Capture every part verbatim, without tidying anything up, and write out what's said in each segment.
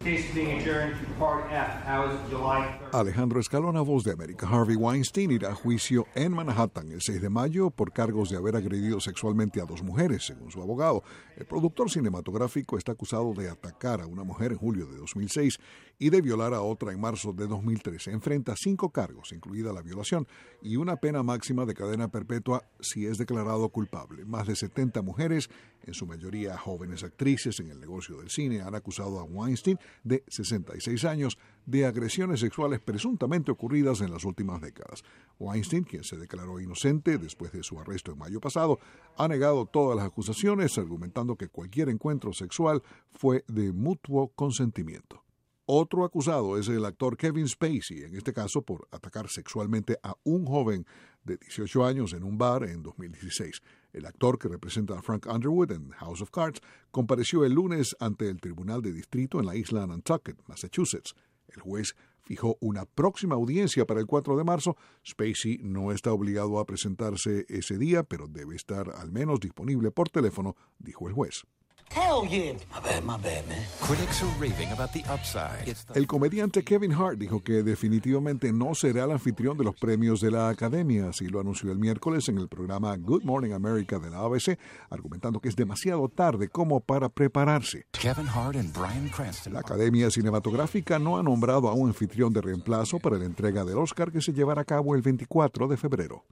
Alejandro Escalona, Voz de América. Harvey Weinstein irá a juicio en Manhattan el seis de mayo por cargos de haber agredido sexualmente a dos mujeres, según su abogado. El productor cinematográfico está acusado de atacar a una mujer en julio de dos mil seis y de violar a otra en marzo de dos mil trece. Enfrenta cinco cargos, incluida la violación, y una pena máxima de cadena perpetua si es declarado culpable. Más de setenta mujeres, en su mayoría jóvenes actrices en el negocio del cine, han acusado a Weinstein, de sesenta y seis años, de agresiones sexuales presuntamente ocurridas en las últimas décadas. Weinstein, quien se declaró inocente después de su arresto en mayo pasado, ha negado todas las acusaciones, argumentando que cualquier encuentro sexual fue de mutuo consentimiento. Otro acusado es el actor Kevin Spacey, en este caso por atacar sexualmente a un joven de dieciocho años en un bar en dos mil dieciséis. El actor, que representa a Frank Underwood en House of Cards, compareció el lunes ante el Tribunal de Distrito en la isla Nantucket, Massachusetts. El juez fijó una próxima audiencia para el cuatro de marzo. Spacey no está obligado a presentarse ese día, pero debe estar al menos disponible por teléfono, dijo el juez. Hell yeah. My bad, my bad, man. Critics are raving about the upside. El comediante Kevin Hart dijo que definitivamente no será el anfitrión de los premios de la Academia, así lo anunció el miércoles en el programa Good Morning America de la A B C, argumentando que es demasiado tarde como para prepararse. Kevin Hart and Bryan Cranston. La Academia Cinematográfica no ha nombrado a un anfitrión de reemplazo para la entrega del Oscar, que se llevará a cabo el veinticuatro de febrero.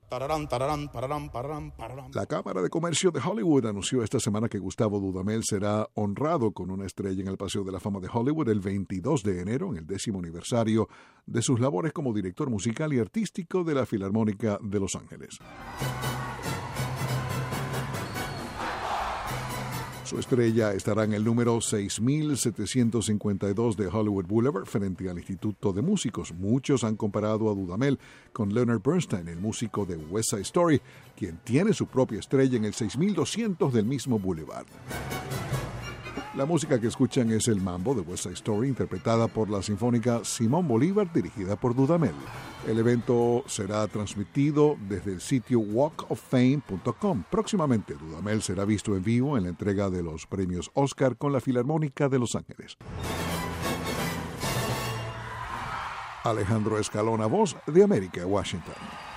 La Cámara de Comercio de Hollywood anunció esta semana que Gustavo Dudamel será honrado con una estrella en el Paseo de la Fama de Hollywood el veintidós de enero, en el décimo aniversario de sus labores como director musical y artístico de la Filarmónica de Los Ángeles. Su estrella estará en el número seis mil setecientos cincuenta y dos de Hollywood Boulevard, frente al Instituto de Músicos. Muchos han comparado a Dudamel con Leonard Bernstein, el músico de West Side Story, quien tiene su propia estrella en el seis mil doscientos del mismo Boulevard. La música que escuchan es el mambo de West Side Story, interpretada por la Sinfónica Simón Bolívar, dirigida por Dudamel. El evento será transmitido desde el sitio walk of fame punto com. Próximamente, Dudamel será visto en vivo en la entrega de los premios Oscar con la Filarmónica de Los Ángeles. Alejandro Escalona, Voz de América, Washington.